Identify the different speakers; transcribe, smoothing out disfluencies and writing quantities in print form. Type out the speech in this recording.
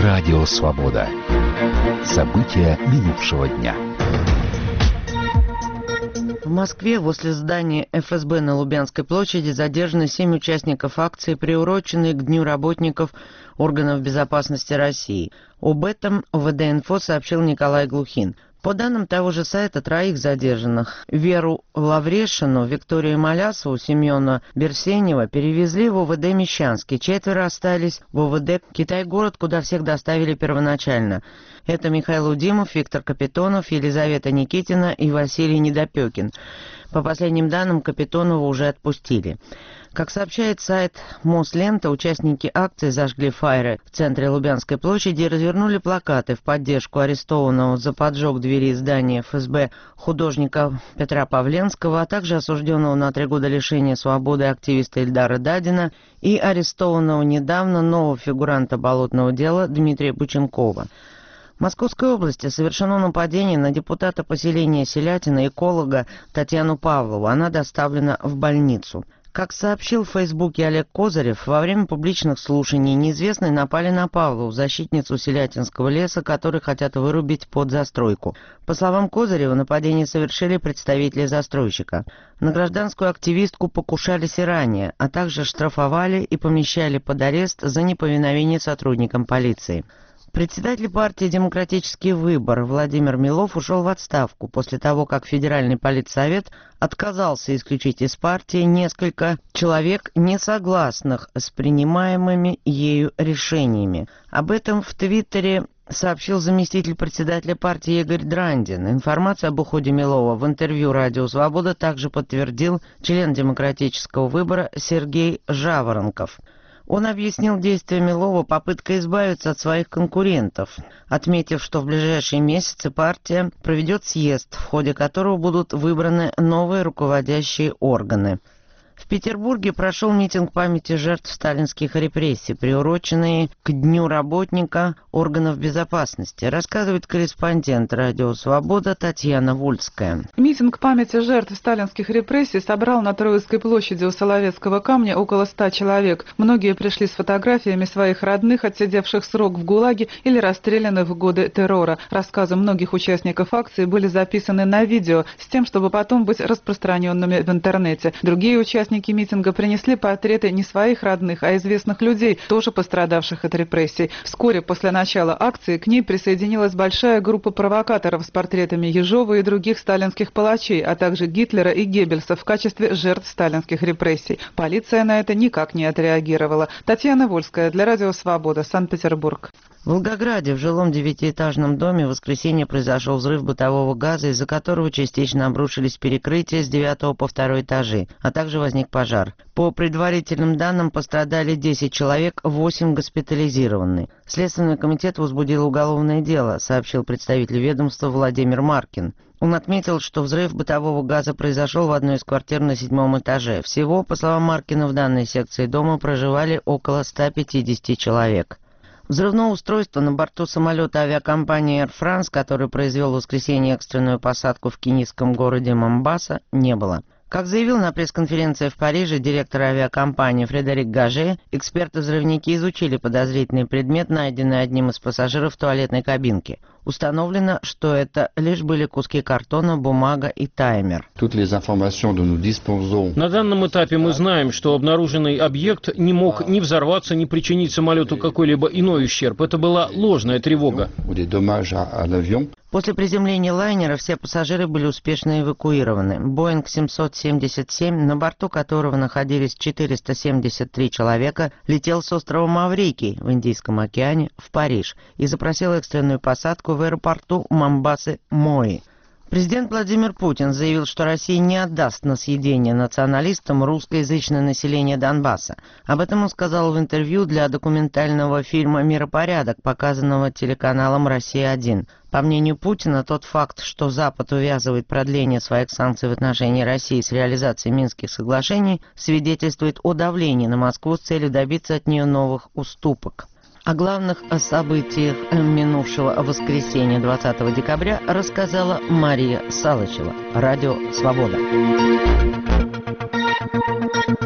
Speaker 1: Радио «Свобода». События минувшего дня.
Speaker 2: В Москве возле здания ФСБ на Лубянской площади задержаны 7 участников акции, приуроченной к Дню работников органов безопасности России. Об этом ВД-инфо сообщил Николай Глухин. По данным того же сайта, 3 задержанных — Веру Лаврешину, Викторию Малясову, Семена Берсенева — перевезли в ОВД Мещанский. 4 остались в ОВД Китай-город, куда всех доставили первоначально. Это Михаил Удимов, Виктор Капитонов, Елизавета Никитина и Василий Недопекин. По последним данным, Капитонова уже отпустили. Как сообщает сайт Мослента, участники акции зажгли фаеры в центре Лубянской площади и развернули плакаты в поддержку арестованного за поджог двери здания ФСБ художника Петра Павленского, а также осужденного на 3 года лишения свободы активиста Ильдара Дадина и арестованного недавно нового фигуранта болотного дела Дмитрия Бученкова. В Московской области совершено нападение на депутата поселения Селятина, эколога Татьяну Павлову. Она доставлена в больницу. Как сообщил в Фейсбуке Олег Козырев, во время публичных слушаний неизвестные напали на Павлову, защитницу Селятинского леса, который хотят вырубить под застройку. По словам Козырева, нападение совершили представители застройщика. На гражданскую активистку покушались и ранее, а также штрафовали и помещали под арест за неповиновение сотрудникам полиции. Председатель партии «Демократический выбор» Владимир Милов ушел в отставку после того, как Федеральный политсовет отказался исключить из партии несколько человек, не согласных с принимаемыми ею решениями. Об этом в Твиттере сообщил заместитель председателя партии Игорь Драндин. Информацию об уходе Милова в интервью «Радио Свобода» также подтвердил член «Демократического выбора» Сергей Жаворонков. Он объяснил действия Милова попыткой избавиться от своих конкурентов, отметив, что в ближайшие месяцы партия проведет съезд, в ходе которого будут выбраны новые руководящие органы. В Петербурге прошел митинг памяти жертв сталинских репрессий, приуроченный к Дню работника органов безопасности, рассказывает корреспондент «Радио Свобода» Татьяна Вольская.
Speaker 3: Митинг памяти жертв сталинских репрессий собрал на Троицкой площади у Соловецкого камня около 100 человек. Многие пришли с фотографиями своих родных, отсидевших срок в ГУЛАГе или расстрелянных в годы террора. Рассказы многих участников акции были записаны на видео с тем, чтобы потом быть распространенными в интернете. Другие участники митинга принесли портреты не своих родных, а известных людей, тоже пострадавших от репрессий. Вскоре после начала акции к ней присоединилась большая группа провокаторов с портретами Ежова и других сталинских палачей, а также Гитлера и Геббельса в качестве жертв сталинских репрессий. Полиция на это никак не отреагировала. Татьяна Вольская для Радио Свобода, Санкт-Петербург.
Speaker 2: В Волгограде в жилом 9-этажном доме в воскресенье произошел взрыв бытового газа, из-за которого частично обрушились перекрытия с 9 по 2 этажи, а также возник пожар. По предварительным данным пострадали 10 человек, 8 госпитализированы. Следственный комитет возбудил уголовное дело, сообщил представитель ведомства Владимир Маркин. Он отметил, что взрыв бытового газа произошел в одной из квартир на 7 этаже. Всего, по словам Маркина, в данной секции дома проживали около 150 человек. Взрывного устройства на борту самолета авиакомпании Air France, который произвел в воскресенье экстренную посадку в кенийском городе Момбаса, не было. Как заявил на пресс-конференции в Париже директор авиакомпании Фредерик Гаже, эксперты-взрывники изучили подозрительный предмет, найденный одним из пассажиров в туалетной кабинке. Установлено, что это лишь были куски картона, бумага и таймер.
Speaker 4: На данном этапе мы знаем, что обнаруженный объект не мог ни взорваться, ни причинить самолету какой-либо иной ущерб. Это была ложная тревога.
Speaker 2: После приземления лайнера все пассажиры были успешно эвакуированы. Боинг 777, на борту которого находились 473 человека, летел с острова Маврикий в Индийском океане в Париж и запросил экстренную посадку в аэропорту Момбасы-Мои. Президент Владимир Путин заявил, что Россия не отдаст на съедение националистам русскоязычное население Донбасса. Об этом он сказал в интервью для документального фильма «Миропорядок», показанного телеканалом «Россия-1». По мнению Путина, тот факт, что Запад увязывает продление своих санкций в отношении России с реализацией Минских соглашений, свидетельствует о давлении на Москву с целью добиться от нее новых уступок. О главных событиях минувшего воскресенья 20 декабря рассказала Мария Салычева. Радио «Свобода».